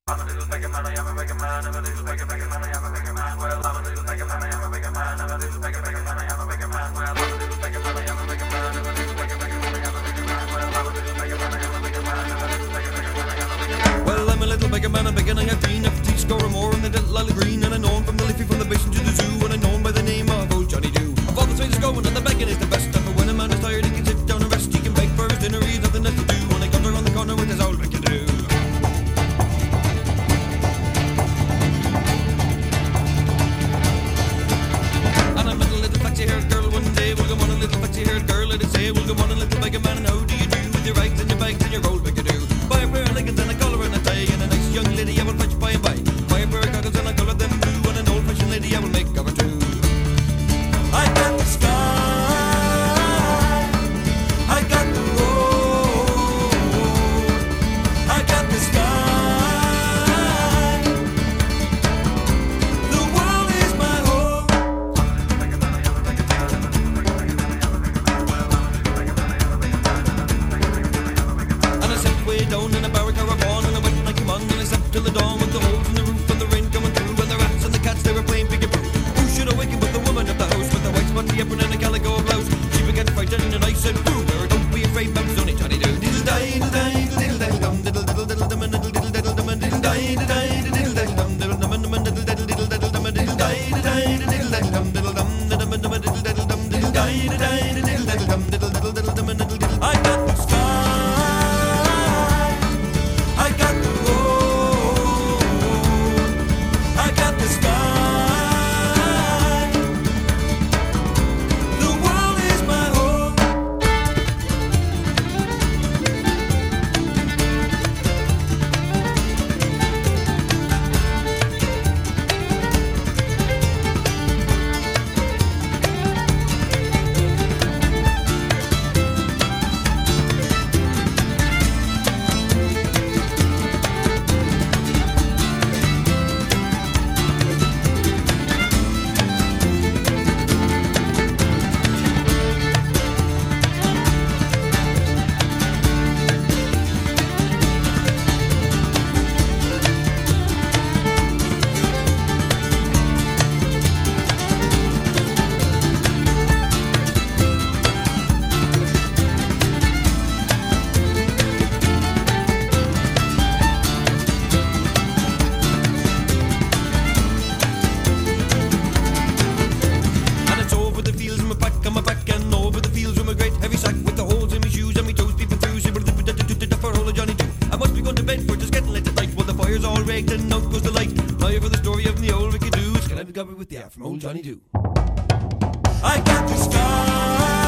I'm a little beggar man, I am a beggar man, I'm a little beggar man, I am a beggar man. Well, I'm a little beggar man, I am a beggar man, I'm a little beggar man, I am a beggar man. Well, I'm a little beggar man, I am a beggar man, I'm a little beggar man, I am a beggar man. Well, I'm a little beggar man, I am a beggar man, I'm a little beggar man, I am a beggar man. Well, I'm a little beggar man, I'm beginning at green, after tea score or more in the little lily green, and I know him from the leafy, from the basin to the zoo, and I know him by the name of Old Johnny Dew. Of all the trains going, and the begging is the best. And when a man is tired, he can sit down and rest. He can beg for his dinner, he's nothing else to do. When he comes around the corner with his old Ricky Doo. Haired girl one day, we'll come on a little foxy haired girl, let it say, we'll come on a little beggar man, and how do you do with your rags and your bags and your old beggar do? Buy a pair of leggings and a collar and a tie, and a nice young lady I will fetch by and by. Buy a pair of goggles and I colour them blue, and an old fashioned lady I will make of her too. I got the sky, I got the road, I got the sky. Down in a barrack or a barn, and I went like him on, and I slept till the dawn with the holes in the roof and the rain coming through, and the rats and the cats they were playing peek-a-boo. Who should have wakened but the woman of the house with the white spotty apron and a calico blouse? She began frightened and I said, "Boo, don't be afraid, Babs, only Johnny Doo." Diddle die, diddle die, diddle diddle dum, diddle diddle diddle dum, diddle diddle diddle dum, diddle die, diddle die, diddle diddle dum, diddle dum dum diddle diddle diddle diddle dum, diddle die, diddle die, diddle diddle dum, diddle dum dum diddle diddle dum, diddle die, diddle die, diddle diddle dum, diddle diddle diddle dum, diddle diddle. I got the sky. I got the road, I got the sky, the world is my home. All rigged and out goes the light. Now you for the story of the old Ricky Doo. It's gonna be covered with the air from Old Johnny Doo. I got the sky.